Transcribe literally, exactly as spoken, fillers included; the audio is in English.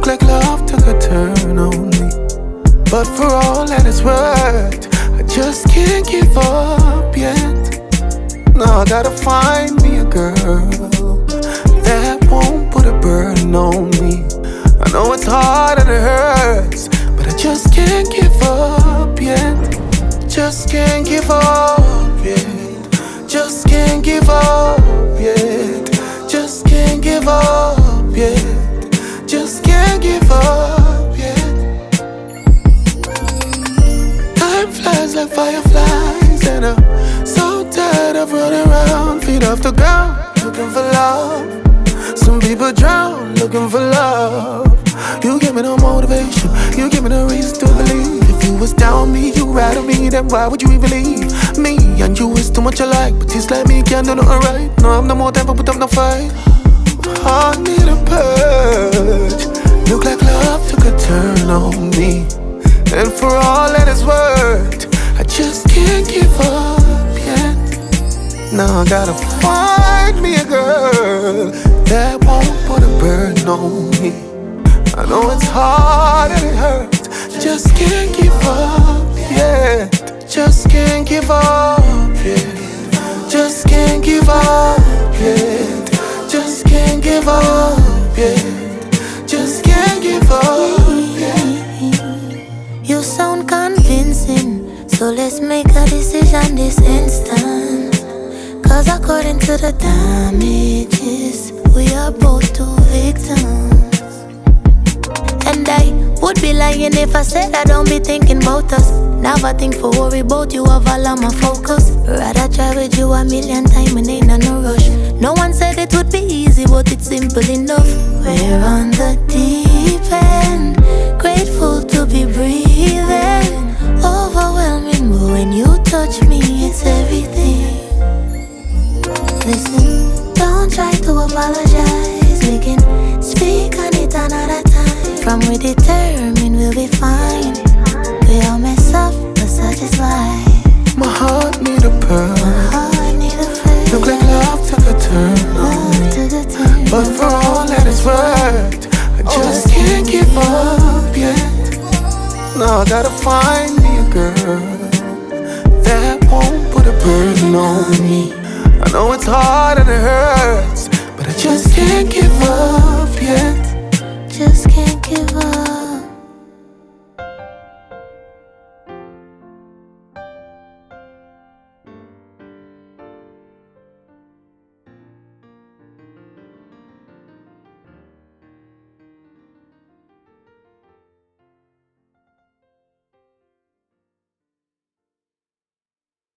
like love took a turn on me. But for all that it's worth, I just can't give up yet. Now I gotta find me a girl that won't put a burden on me. I know it's hard and it hurts, but I just can't give up yet. Just can't give up yet. Just can't give up yet. Just can't give up yet. Just can't give up yet. Time flies like fireflies, and I'm so tired of running around, feet off the ground, looking for love. Some people drown looking for love. You give me no motivation, you give me no reason to believe. If you was down me, you rather me, then why would you even leave me? And you is too much alike, but this like me can't do nothing right. No, I'm no more time, but put up no fight. I need a purge. Look like love took a turn on me. And for all that it's worth, I just can't give up yet. Now I gotta find me a girl that won't put a burden on me. I know it's hard and it hurts, just can't give up yet. Just can't give up yet. Just can't give up yet. Just can't give up yet. Just can't give up yet. You sound convincing, so let's make a decision this instant. Cause according to the damages, we are both two victims. And I would be lying if I said I don't be thinking about us. Never think for worry about you, have all of my focus. Rather try with you a million times and ain't no rush. No one said it would be easy, but it's simple enough. We're on the deep end, grateful to be breathing. Overwhelming, but when you touch me, it's everything. Listen, don't try to apologize. We can speak on it another time. From we determined, we'll be fine. We all mess up, but satisfied. My heart need a pearl. My heart need a friend. Look like love took a turn on me. But for all that it's worth, I just can't give up yet. Now I gotta find me a girl that won't put a burden on me. I know it's hard and it hurts,